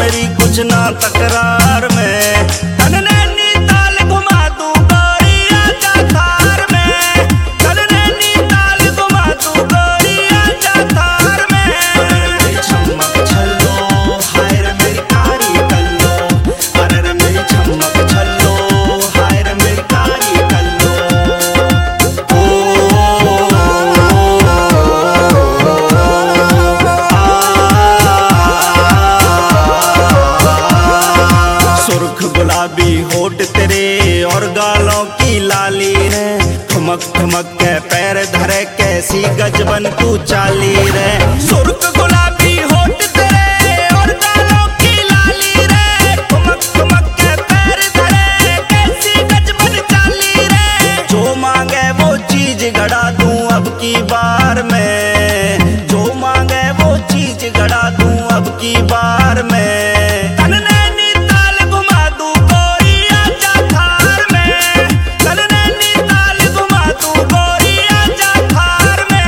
तेरी कुछ ना तकरार में। तन नैनीताल घुमा दूं गोरी आजा थार में, तन नैनीताल घुमा दूं गोरी आजा थार में। मेरी चमक छल्लो हाय रे मेरी कारी कल्लो, अरे रे मेरी चमक छल्लो हाय रे मेरी कारी कल्लो। सुर्ख गुलाबी होठ तेरे और गालों की लाली रे, ठुमक ठुमक के पैर धरे कैसी गजबन तू चाली रे। सुर्ख गुलाबी होठ तेरे और गालों की लाली रे, ठुमक ठुमक के पैर धरे कैसी गजबन चाली रे। जो मांगे वो चीज गड़ा दूं अब की बार में, जो मांगे वो चीज गड़ा दूं अब की बार में। तन नैनीताल घुमा दूं गोरी आजा थार में, तन नैनीताल घुमा दूं गोरी आजा थार में।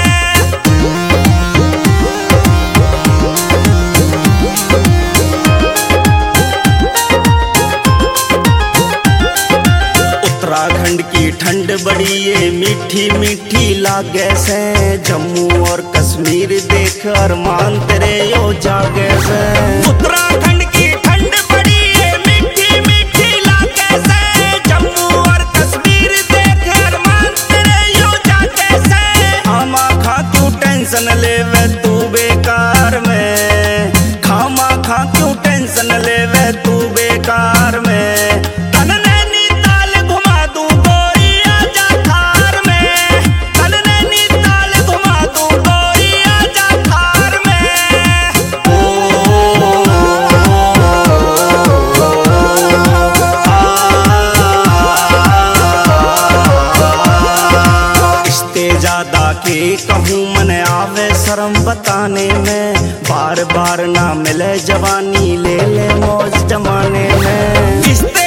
उत्तराखंड की ठंड बड़ी ये मीठी मीठी लागे से, जम्मू और कश्मीर देख अरमान तेरे यो जागे से। उत्तराखंड की ठंड बड़ी ये मीठी मीठी लागे से, जम्मू और कश्मीर देख अरमान तेरे यो जागे से। खामा खा क्यों टेंशन लेवे तू बेकार में, खामा खा क्यों टेंशन लेवे तू बेकार में। तन नैनीताल घुमा दूं गोरी आजा थार में, तन नैनीताल घुमा दूं गोरी आजा थार में। इस्ते ज्यादा के कहूँ मन आवे शर्म बताने में, बार बार ना मिले जवानी ले ले मौज जमाने में। इस्ते